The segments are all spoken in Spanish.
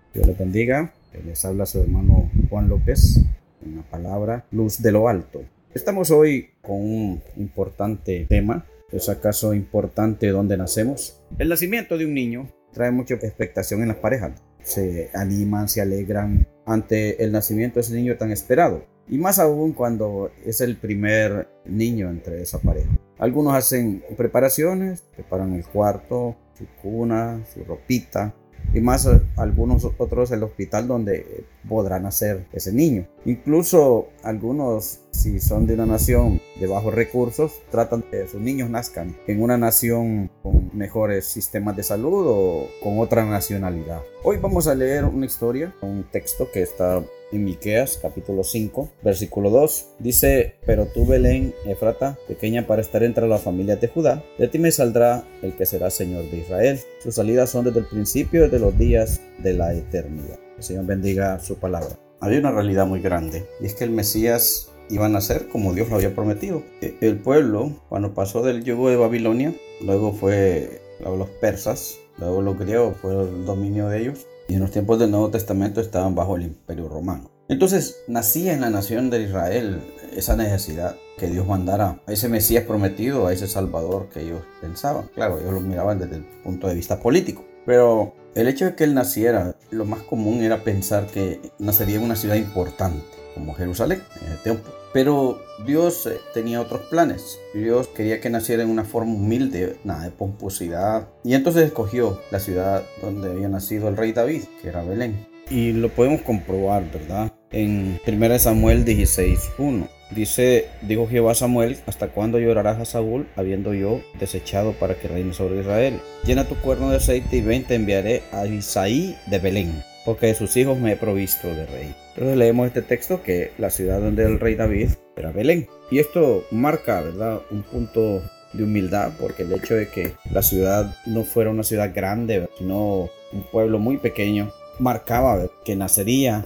Dios les bendiga. Les habla su hermano Juan López en la palabra Luz de lo Alto. Estamos hoy con un importante tema. ¿Es acaso importante dónde nacemos? El nacimiento de un niño trae mucha expectación en las parejas. Se animan, se alegran ante el nacimiento de ese niño tan esperado. Y más aún cuando es el primer niño entre esa pareja. Algunos hacen preparaciones, preparan el cuarto, su cuna, su ropita. Y más algunos otros el hospital donde podrá nacer ese niño. Incluso algunos, si son de una nación de bajos recursos, tratan de que sus niños nazcan en una nación con mejores sistemas de salud o con otra nacionalidad. Hoy vamos a leer una historia, un texto que está en Miqueas capítulo 5 versículo 2. Dice: pero tú, Belén Efrata, pequeña para estar entre las familias de Judá, de ti me saldrá el que será Señor de Israel. Sus salidas son desde el principio, desde los días de la eternidad. El Señor bendiga su palabra. Había una realidad muy grande, y es que el Mesías iba a nacer como Dios lo había prometido. El pueblo, cuando pasó del yugo de Babilonia, luego fue los persas, luego los griegos, fue el dominio de ellos. Y en los tiempos del Nuevo Testamento estaban bajo el Imperio Romano. Entonces nacía en la nación de Israel esa necesidad que Dios mandara a ese Mesías prometido, a ese Salvador que ellos pensaban. Claro, ellos lo miraban desde el punto de vista político. Pero el hecho de que él naciera, lo más común era pensar que nacería en una ciudad importante, como Jerusalén, en el tiempo. Pero Dios tenía otros planes. Dios quería que naciera en una forma humilde, nada de pomposidad. Y entonces escogió la ciudad donde había nacido el rey David, que era Belén. Y lo podemos comprobar, ¿verdad? En 1 Samuel 16:1. Dice: dijo Jehová a Samuel: ¿hasta cuándo llorarás a Saúl, habiendo yo desechado para que reine sobre Israel? Llena tu cuerno de aceite y ven, te enviaré a Isaí de Belén, porque de sus hijos me he provisto de rey. Entonces leemos este texto que la ciudad donde el rey David era Belén. Y esto marca, ¿verdad?, un punto de humildad, porque el hecho de que la ciudad no fuera una ciudad grande, sino un pueblo muy pequeño, marcaba, ¿verdad?, que nacería,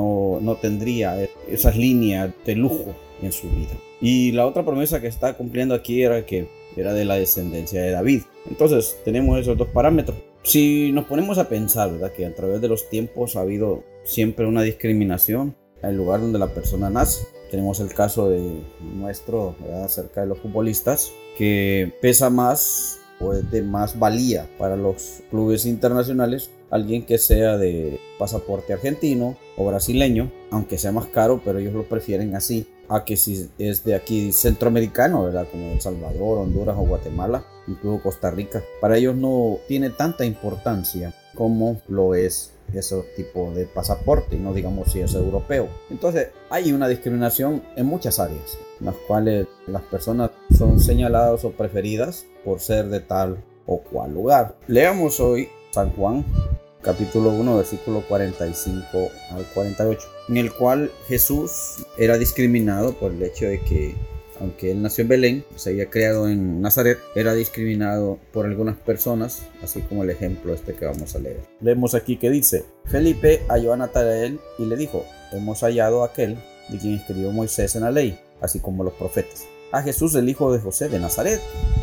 no tendría esas líneas de lujo en su vida. Y la otra promesa que está cumpliendo aquí era que era de la descendencia de David. Entonces tenemos esos dos parámetros. Si nos ponemos a pensar, ¿verdad?, que a través de los tiempos ha habido siempre una discriminación al lugar donde la persona nace. Tenemos el caso de nuestro, ¿verdad?, acerca de los futbolistas, que pesa más o es de más valía para los clubes internacionales alguien que sea de pasaporte argentino o brasileño, aunque sea más caro, pero ellos lo prefieren así, a que si es de aquí centroamericano, ¿verdad?, como El Salvador, Honduras o Guatemala, incluso Costa Rica. Para ellos no tiene tanta importancia como lo es ese tipo de pasaporte, no digamos si es europeo. Entonces hay una discriminación en muchas áreas, en las cuales las personas son señaladas o preferidas por ser de tal o cual lugar. Leamos hoy San Juan capítulo 1 versículo 45 al 48, en el cual Jesús era discriminado por el hecho de que, aunque él nació en Belén, se había criado en Nazaret, era discriminado por algunas personas, así como el ejemplo que vamos a leer. Leemos aquí que dice: Felipe halló a Natanael y le dijo: hemos hallado a aquel de quien escribió Moisés en la ley, así como los profetas, a Jesús, el hijo de José de Nazaret.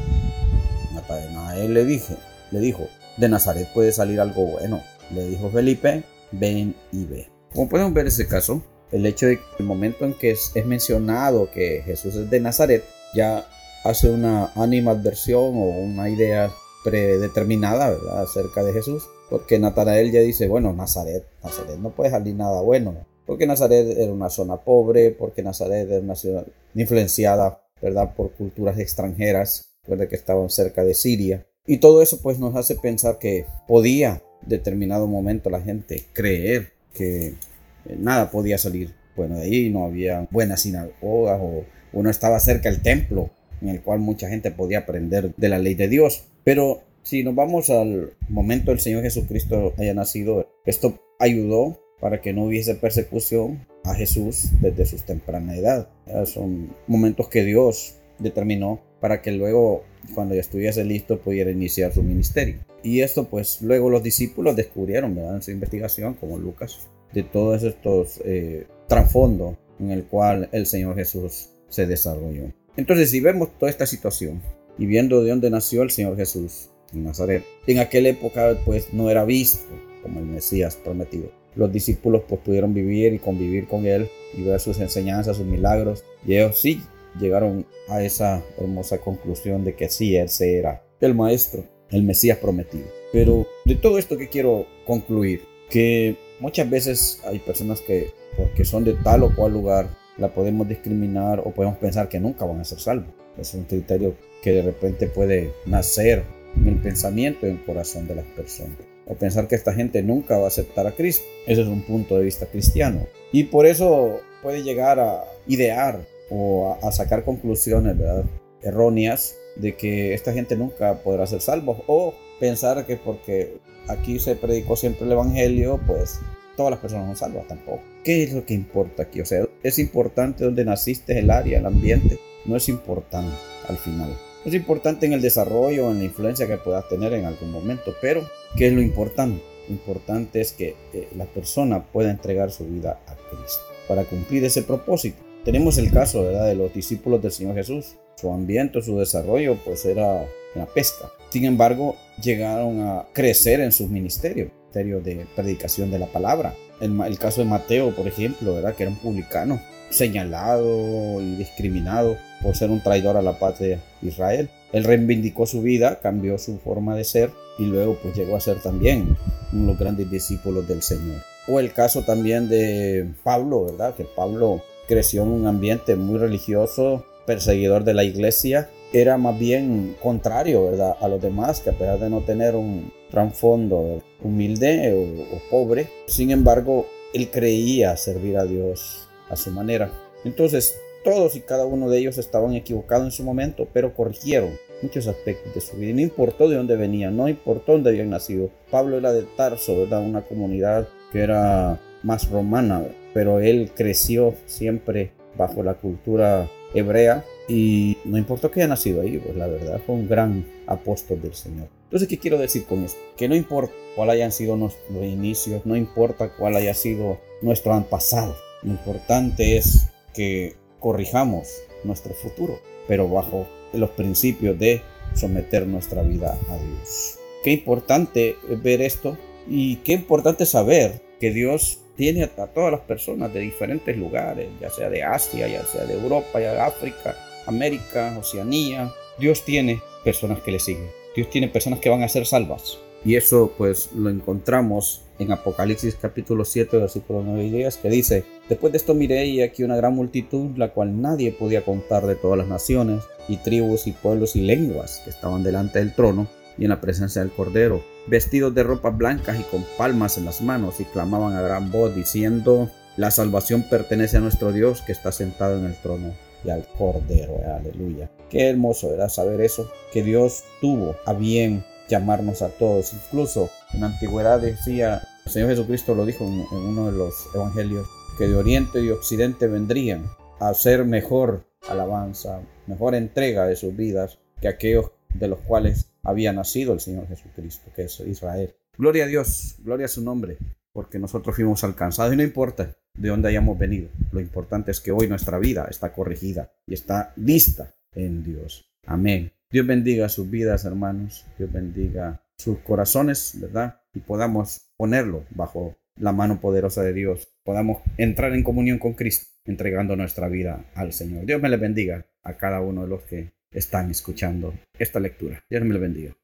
Natanael le dijo: de Nazaret puede salir algo bueno. Le dijo Felipe: ven y ve. Como podemos ver ese caso, el hecho de que el momento en que es mencionado que Jesús es de Nazaret, ya hace una animadversión o una idea predeterminada, ¿verdad?, acerca de Jesús, porque Natanael ya dice: bueno, Nazaret no puede salir nada bueno, porque Nazaret era una zona pobre, porque Nazaret era una ciudad influenciada, ¿verdad?, por culturas extranjeras, ¿verdad?, que estaban cerca de Siria. Y todo eso pues nos hace pensar que podía determinado momento la gente creer que nada podía salir bueno de ahí. No había buenas sinagogas o no estaba cerca el templo en el cual mucha gente podía aprender de la ley de Dios. Pero si nos vamos al momento del Señor Jesucristo haya nacido, esto ayudó para que no hubiese persecución a Jesús desde su temprana edad. Son momentos que Dios determinó para que luego, cuando ya estuviese listo, pudiera iniciar su ministerio. Y esto pues luego los discípulos descubrieron, ¿verdad?, en su investigación, como Lucas, de todos estos trasfondos en el cual el Señor Jesús se desarrolló. Entonces, si vemos toda esta situación y viendo de dónde nació el Señor Jesús, en Nazaret, en aquella época pues no era visto como el Mesías prometido. Los discípulos pues pudieron vivir y convivir con él y ver sus enseñanzas, sus milagros, y ellos sí llegaron a esa hermosa conclusión de que sí, él era el maestro, el Mesías prometido. Pero de todo esto que quiero concluir, que muchas veces hay personas que porque son de tal o cual lugar la podemos discriminar o podemos pensar que nunca van a ser salvos. Es un criterio que de repente puede nacer en el pensamiento y en el corazón de las personas. O pensar que esta gente nunca va a aceptar a Cristo. Ese es un punto de vista cristiano. Y por eso puede llegar a idear o a sacar conclusiones, ¿verdad?, erróneas de que esta gente nunca podrá ser salvos. O pensar que porque aquí se predicó siempre el evangelio, pues todas las personas son salvas. Tampoco. ¿Qué es lo que importa aquí? O sea, es importante dónde naciste, el área, el ambiente. No es importante al final. Es importante en el desarrollo, en la influencia que puedas tener en algún momento, pero ¿qué es lo importante? Lo importante es que la persona pueda entregar su vida a Cristo para cumplir ese propósito. Tenemos el caso, ¿verdad?, de los discípulos del Señor Jesús. Su ambiente, su desarrollo, pues era la pesca. Sin embargo, llegaron a crecer en sus ministerios de predicación de la palabra. El caso de Mateo, por ejemplo, ¿verdad?, que era un publicano, señalado y discriminado por ser un traidor a la patria de Israel. Él reivindicó su vida, cambió su forma de ser y luego pues llegó a ser también uno de los grandes discípulos del Señor. O el caso también de Pablo, ¿verdad?, que Pablo creció en un ambiente muy religioso, perseguidor de la iglesia. Era más bien contrario, ¿verdad?, a los demás, que a pesar de no tener un trasfondo humilde o pobre, sin embargo, él creía servir a Dios a su manera. Entonces, todos y cada uno de ellos estaban equivocados en su momento, pero corrigieron muchos aspectos de su vida. Y no importó de dónde venían, no importó dónde habían nacido. Pablo era de Tarso, ¿verdad?, una comunidad que era más romana, ¿verdad?, pero él creció siempre bajo la cultura hebrea y no importó que haya nacido ahí, pues la verdad fue un gran apóstol del Señor. Entonces, ¿qué quiero decir con esto? Que no importa cuál hayan sido nuestros inicios, no importa cuál haya sido nuestro pasado, lo importante es que corrijamos nuestro futuro, pero bajo los principios de someter nuestra vida a Dios. Qué importante es ver esto y qué importante saber que Dios tiene a todas las personas de diferentes lugares, ya sea de Asia, ya sea de Europa, ya de África, América, Oceanía. Dios tiene personas que le siguen. Dios tiene personas que van a ser salvas. Y eso pues lo encontramos en Apocalipsis capítulo 7, versículos 9 y 10, que dice: después de esto miré y aquí una gran multitud, la cual nadie podía contar, de todas las naciones y tribus y pueblos y lenguas, que estaban delante del trono y en la presencia del Cordero, vestidos de ropas blancas y con palmas en las manos, y clamaban a gran voz diciendo: la salvación pertenece a nuestro Dios, que está sentado en el trono, y al Cordero. Aleluya. Qué hermoso era saber eso, que Dios tuvo a bien llamarnos a todos. Incluso en la antigüedad decía, el Señor Jesucristo lo dijo en uno de los evangelios, que de oriente y occidente vendrían a hacer mejor alabanza, mejor entrega de sus vidas que aquellos de los cuales había nacido el Señor Jesucristo, que es Israel. Gloria a Dios, gloria a su nombre, porque nosotros fuimos alcanzados y no importa de dónde hayamos venido. Lo importante es que hoy nuestra vida está corregida y está lista en Dios. Amén. Dios bendiga sus vidas, hermanos. Dios bendiga sus corazones, ¿verdad? Y podamos ponerlo bajo la mano poderosa de Dios. Podamos entrar en comunión con Cristo, entregando nuestra vida al Señor. Dios me les bendiga a cada uno de los que están escuchando esta lectura. Dios me les bendiga.